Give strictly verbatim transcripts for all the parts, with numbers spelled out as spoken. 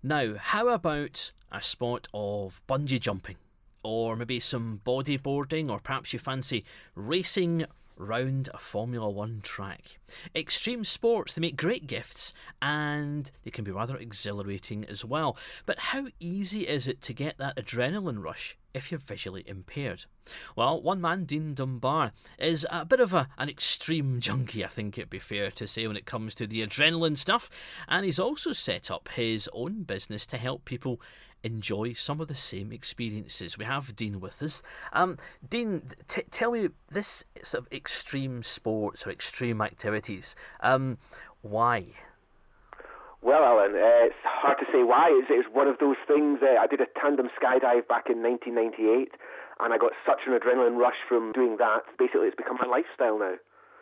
Now, how about a sport of bungee jumping? Or maybe some bodyboarding, or perhaps you fancy racing round a Formula One track. Extreme sports, they make great gifts and they can be rather exhilarating as well. But how easy is it to get that adrenaline rush if you're visually impaired? Well, one man, Dean Dunbar, is a bit of a, an extreme junkie, I think it'd be fair to say, when it comes to the adrenaline stuff. And he's also set up his own business to help people enjoy some of the same experiences. We have Dean with us. Um, Dean, t- tell me, this sort of extreme sports or extreme activities, um, why? Well, Alan, uh, it's hard to say why. It's, it's one of those things. Uh, I did a tandem skydive back in nineteen ninety-eight, and I got such an adrenaline rush from doing that. Basically, it's become my lifestyle now.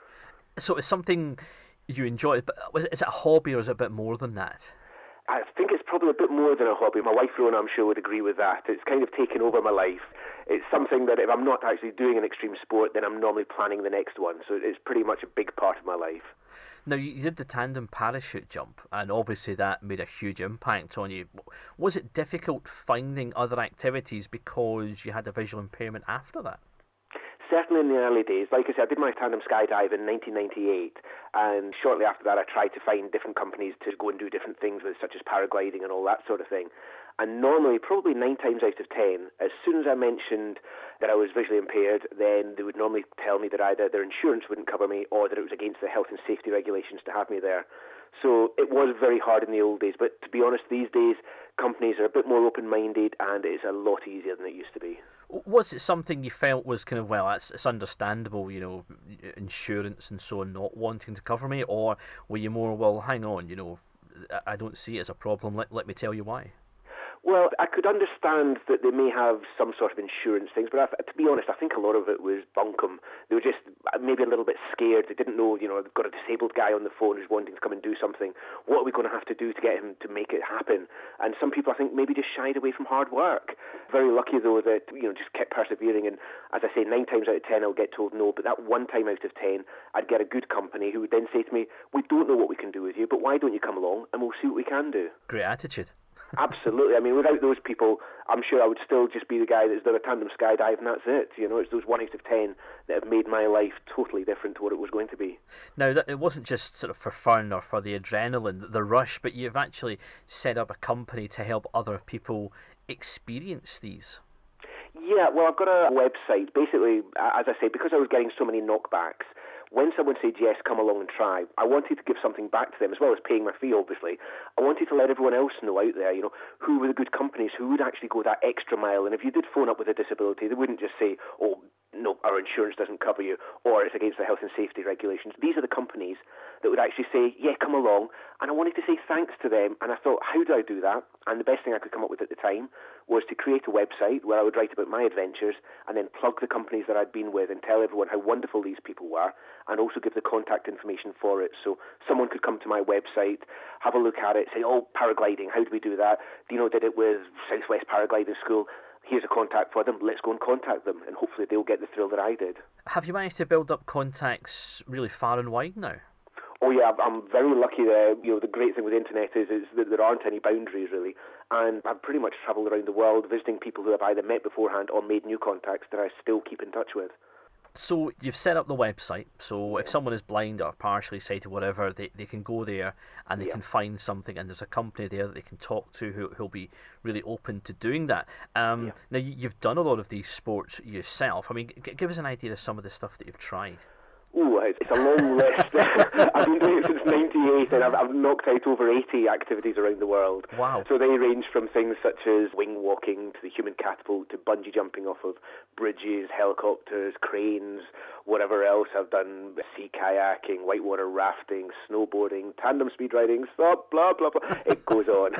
So it's something you enjoy, but was it, is it a hobby or is it a bit more than that? I think it's probably a bit more than a hobby. My wife, Rona, I'm sure would agree with that. It's kind of taken over my life. It's something that if I'm not actually doing an extreme sport, then I'm normally planning the next one. So it's pretty much a big part of my life. Now, you did the tandem parachute jump, and obviously that made a huge impact on you. Was it difficult finding other activities because you had a visual impairment after that? Certainly in the early days. Like I said, I did my tandem skydive in nineteen ninety-eight, and shortly after that I tried to find different companies to go and do different things with, such as paragliding and all that sort of thing. And normally, probably nine times out of ten, as soon as I mentioned that I was visually impaired, then they would normally tell me that either their insurance wouldn't cover me or that it was against the health and safety regulations to have me there. So it was very hard in the old days, but to be honest, these days companies are a bit more open-minded and it's a lot easier than it used to be. Was it something you felt was kind of, well, it's, it's understandable, you know, insurance and so on not wanting to cover me, or were you more, well, hang on, you know, I don't see it as a problem, let, let me tell you why? Well, I could understand that they may have some sort of insurance things, but I, to be honest, I think a lot of it was bunkum. They were just maybe a little bit scared. They didn't know, you know, they've got a disabled guy on the phone who's wanting to come and do something. What are we going to have to do to get him to make it happen? And some people, I think, maybe just shied away from hard work. Very lucky, though, that, you know, just kept persevering. And as I say, nine times out of ten, I'll get told no. But that one time out of ten, I'd get a good company who would then say to me, we don't know what we can do with you, but why don't you come along and we'll see what we can do. Great attitude. Absolutely. I mean, without those people, I'm sure I would still just be the guy that's done a tandem skydive and that's it. You know, it's those one out of ten that have made my life totally different to what it was going to be. Now, that, it wasn't just sort of for fun or for the adrenaline, the rush, but you've actually set up a company to help other people experience these. Yeah, well, I've got a website. Basically, as I say, because I was getting so many knockbacks, when someone said, yes, come along and try, I wanted to give something back to them, as well as paying my fee, obviously. I wanted to let everyone else know out there, you know, who were the good companies, who would actually go that extra mile. And if you did phone up with a disability, they wouldn't just say, oh, no, our insurance doesn't cover you, or it's against the health and safety regulations. These are the companies that would actually say, yeah, come along. And I wanted to say thanks to them. And I thought, how do I do that? And the best thing I could come up with at the time was to create a website where I would write about my adventures and then plug the companies that I'd been with and tell everyone how wonderful these people were, and also give the contact information for it. So someone could come to my website, have a look at it, say, oh, paragliding, how do we do that? Dino did it with Southwest Paragliding School. Here's a contact for them. Let's go and contact them, and hopefully they'll get the thrill that I did. Have you managed to build up contacts really far and wide now? Oh yeah, I'm very lucky there. You know, the great thing with the internet is, is that there aren't any boundaries really, and I've pretty much travelled around the world visiting people who I've either met beforehand or made new contacts that I still keep in touch with. So you've set up the website, so if someone is blind or partially sighted, whatever, they, they can go there and they yeah. can find something, and there's a company there that they can talk to who, who'll be really open to doing that. Um, yeah. Now, you, you've done a lot of these sports yourself. I mean, g- give us an idea of some of the stuff that you've tried. Ooh, it's a long list. I've been doing it since ninety-eight, and I've, I've knocked out over eighty activities around the world. Wow. So they range from things such as wing walking to the human catapult to bungee jumping off of bridges, helicopters, cranes, whatever else. I've done sea kayaking, whitewater rafting, snowboarding, tandem speed riding, stop, blah, blah, blah. It goes on.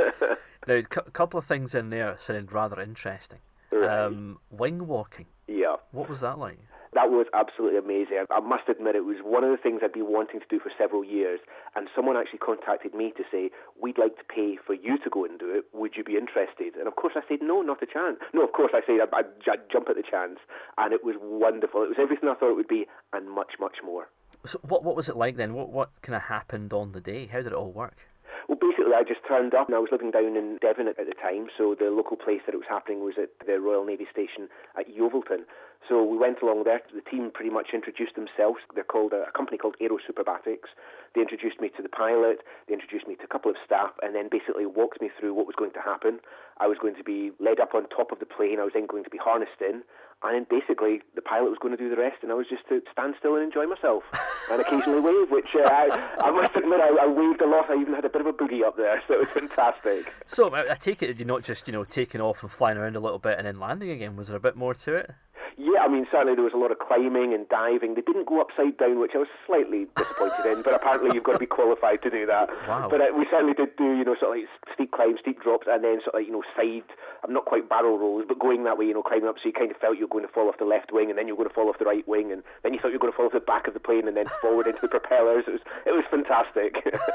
Now, a couple of things in there sounded rather interesting. Right. Um, wing walking. Yeah. What was that like? That was absolutely amazing. I, I must admit, it was one of the things I'd been wanting to do for several years, and someone actually contacted me to say, we'd like to pay for you to go and do it. Would you be interested? And of course I said, no, not a chance. No, of course I said, I'd, I'd, I'd jump at the chance, and it was wonderful. It was everything I thought it would be, and much, much more. So what what was it like then? What what kind of happened on the day? How did it all work? Well, basically, I just turned up, and I was living down in Devon at, at the time, so the local place that it was happening was at the Royal Navy Station at Yeovilton. So we went along there. The team pretty much introduced themselves. They're called a, a company called Aero Superbatics. They introduced me to the pilot, they introduced me to a couple of staff, and then basically walked me through what was going to happen. I was going to be led up on top of the plane, I was then going to be harnessed in, and then basically the pilot was going to do the rest, and I was just to stand still and enjoy myself, and occasionally wave, which uh, I, I must admit I, I waved a lot. I even had a bit of a boogie up there, so it was fantastic. So I, I take it you're not just, you know, taking off and flying around a little bit and then landing again. Was there a bit more to it? Yeah, I mean, certainly there was a lot of climbing and diving. They didn't go upside down, which I was slightly disappointed in, but apparently you've got to be qualified to do that. Wow. But uh, we certainly did do, you know, sort of like steep climbs, steep drops, and then sort of like, you know, side, I'm not quite barrel rolls, but going that way, you know, climbing up, so you kind of felt you were going to fall off the left wing, and then you were going to fall off the right wing, and then you thought you were going to fall off the back of the plane, and then forward into the propellers. It was, it was fantastic.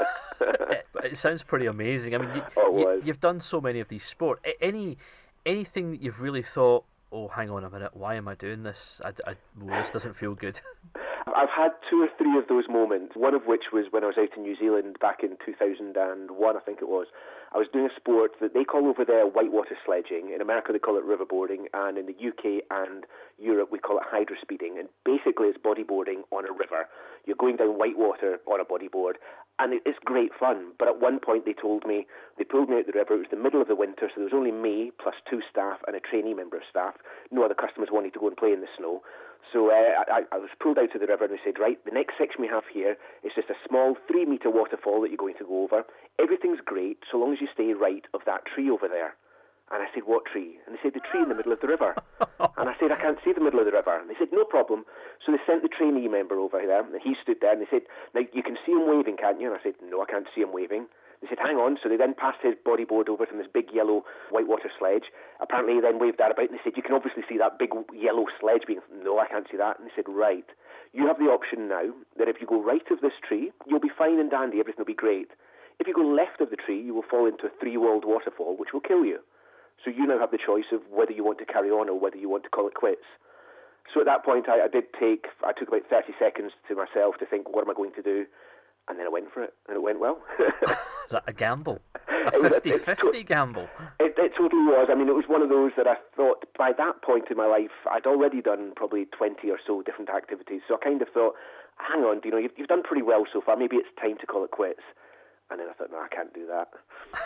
it, it sounds pretty amazing. I mean, you, oh, you, you've done so many of these sports. Any, anything that you've really thought, oh, hang on a minute, why am I doing this? I, I, well, this doesn't feel good. I've had two or three of those moments, one of which was when I was out in New Zealand back in two thousand one, I think it was. I was doing a sport that they call over there whitewater sledging. In America they call it riverboarding, and in the U K and Europe we call it hydrospeeding. And basically it's bodyboarding on a river. You're going down whitewater on a bodyboard, and it's great fun. But at one point they told me, they pulled me out the river, it was the middle of the winter, so there was only me plus two staff and a trainee member of staff. No other customers wanted to go and play in the snow. So uh, I, I was pulled out to the river, and they said, right, the next section we have here is just a small three-metre waterfall that you're going to go over. Everything's great, so long as you stay right of that tree over there. And I said, what tree? And they said, the tree in the middle of the river. And I said, I can't see the middle of the river. And they said, no problem. So they sent the trainee member over there, and he stood there, and they said, now, you can see him waving, can't you? And I said, no, I can't see him waving. They said, hang on. So they then passed his bodyboard over from this big yellow whitewater sledge. Apparently he then waved that about, and they said, you can obviously see that big yellow sledge being... No, I can't see that. And they said, right, you have the option now that if you go right of this tree, you'll be fine and dandy, everything will be great. If you go left of the tree, you will fall into a three-walled waterfall, which will kill you. So you now have the choice of whether you want to carry on or whether you want to call it quits. So at that point, I, I did take, I took about thirty seconds to myself to think, what am I going to do? And then I went for it, and it went well. Is that a gamble? A fifty-fifty to- gamble? It, it totally was. I mean, it was one of those that I thought, by that point in my life, I'd already done probably twenty or so different activities. So I kind of thought, hang on, you know, you've, you've done pretty well so far. Maybe it's time to call it quits. And then I thought, no, I can't do that.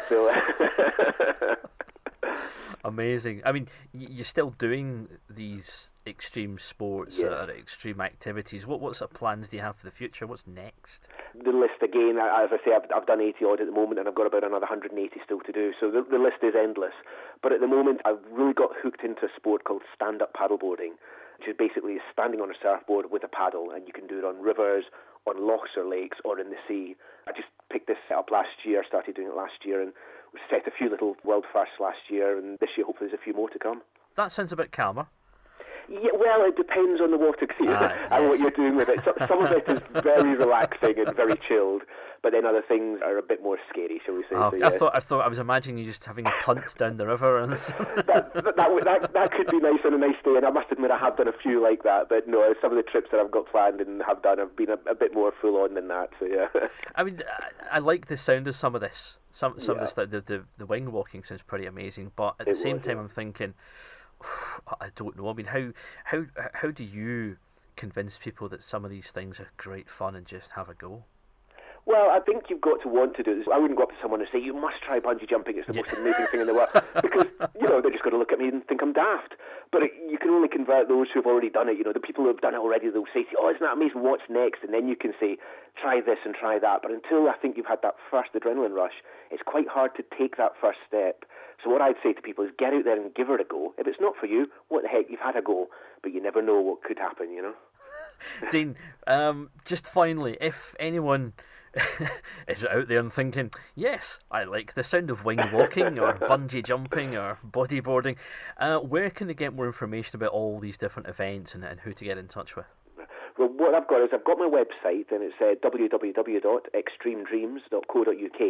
So... Amazing. I mean, you're still doing these extreme sports yeah. or extreme activities. What what sort of plans do you have for the future? What's next? The list, again, as I say, I've, I've done eighty odd at the moment, and I've got about another one hundred eighty still to do. So the, the list is endless. But at the moment, I've really got hooked into a sport called stand-up paddleboarding, which is basically standing on a surfboard with a paddle, and you can do it on rivers, on lochs or lakes, or in the sea. I just picked this up last year, started doing it last year, and we set a few little world firsts last year, and this year hopefully there's a few more to come. That sounds a bit calmer. Yeah, well, it depends on the water ah, and yes. what you're doing with it. So, some of it is very relaxing and very chilled, but then other things are a bit more scary, shall we say. Oh, so, yeah. I thought I thought I was imagining you just having a punt down the river. And that, that, that, that, that could be nice on a nice day, and I must admit I have done a few like that, but no, some of the trips that I've got planned and have done have been a, a bit more full on than that, so yeah. I mean, I, I like the sound of some of this. Some some yeah. of this, the, the, the wing walking sounds pretty amazing, but at the it same was, time yeah. I'm thinking, I don't know. I mean, how how how do you convince people that some of these things are great fun and just have a go? Well, I think you've got to want to do this. I wouldn't go up to someone and say, you must try bungee jumping, it's the Yeah. most amazing thing in the world. Because, you know, they're just going to look at me and think I'm daft. But it, you can only convert those who've already done it. You know, the people who have done it already, they'll say, oh, isn't that amazing, what's next? And then you can say, try this and try that. But until I think you've had that first adrenaline rush, it's quite hard to take that first step. So what I'd say to people is get out there and give it a go. If it's not for you, what the heck, you've had a go. But you never know what could happen, you know? Dean, um, just finally, if anyone is out there and thinking, yes, I like the sound of wing walking or bungee jumping or bodyboarding, uh, where can they get more information about all these different events and, and who to get in touch with? Well, what I've got is I've got my website, and it's uh, w w w dot extreme dreams dot co dot u k,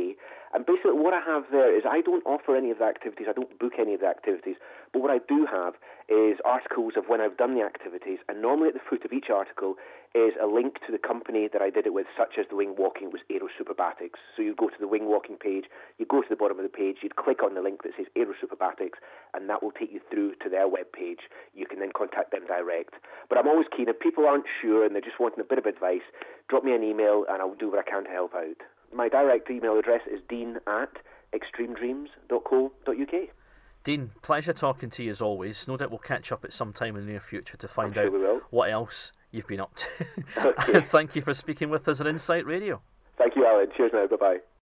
And basically what I have there is I don't offer any of the activities, I don't book any of the activities, but what I do have is articles of when I've done the activities, and normally at the foot of each article is a link to the company that I did it with, such as the wing walking, it was Aero Superbatics. So you go to the wing walking page, you go to the bottom of the page, you'd click on the link that says Aero Superbatics, and that will take you through to their web page. You can then contact them direct. But I'm always keen, if people aren't sure and they're just wanting a bit of advice, drop me an email and I'll do what I can to help out. My direct email address is dean at extreme dreams dot co dot uk. Dean, pleasure talking to you as always. No doubt we'll catch up at some time in the near future to find I'm sure out we will. what else you've been up to. Okay. Thank you for speaking with us on Insight Radio. Thank you, Alan. Cheers now. Bye-bye.